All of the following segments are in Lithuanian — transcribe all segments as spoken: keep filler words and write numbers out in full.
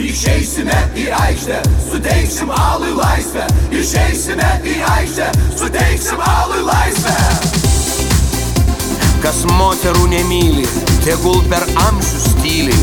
Išeisime į aikštę, suteiksim alui laisvę. Išeisime į aikštę, suteiksim alui laisvę. Kas moterų nemyli, tegul per amžius tyli.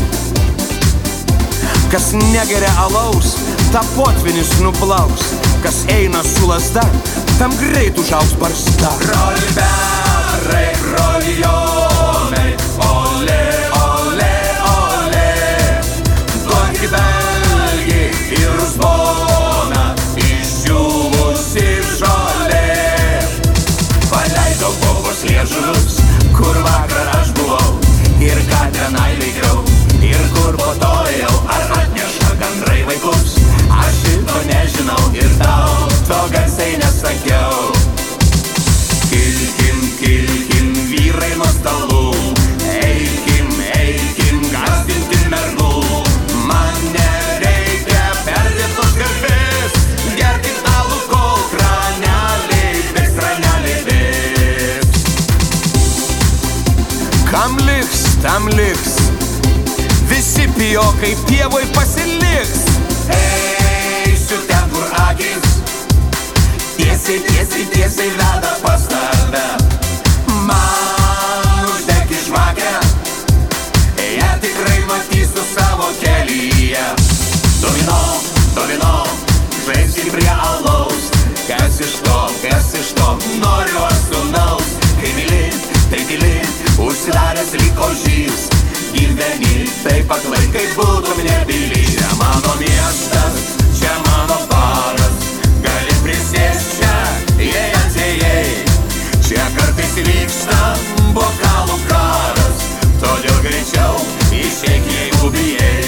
Kas negeria alaus, tą potvinis nuplaus. Kas eina su lazda, tam greit užaugs barzda. Broli Petrai, broli Jonai, ole, ole, ole. Duokit dalgį ir uzboną, išdžiūvusi žolė. Paleidau kovos liežuvius, kur vakar aš buvau ir ką tenai veikiau. Ir kur po to ėjau, ar atneša gandrai vaikus. Aš šito nežinau ir tau to garsiai nesakiau. Kilkim, kilkim, vyrai nuo stalų. Eikim, eikim, gąsdinti mergų. Man nereikia perdėtos garbės. Gerkit alų, kol kraneliai bėgs, kraneliai bėgs. Kam liks, tam liks. Visi pijokai pievoj pasiliks. Eisiu ten, kur akis tiesiai, tiesiai, tiesiai veda pas tave. Man uždegi žvakę, ją tikrai matysiu savo kelyje. Domino, domino, žaisim prie alaus. Kas iš to, kas iš to, noriu aš sūnaus. Kai myli, tai tyli, užsidaręs liko žys. Gyveni taip aklai, kaip būtum nebylį. Čia mano miestas, čia mano baras. Gali prisėst čia, jei atėjai. Čia kartais vyksta bokalų karas. Todėl greičiau išeik, jeigu bijai.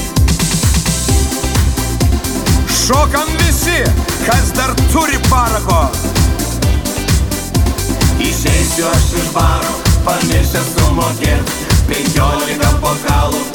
Šokam visi, kas dar turi parako. Išeisiu aš iš baro, pamiršęs sumokėt. Penkiolika bokalų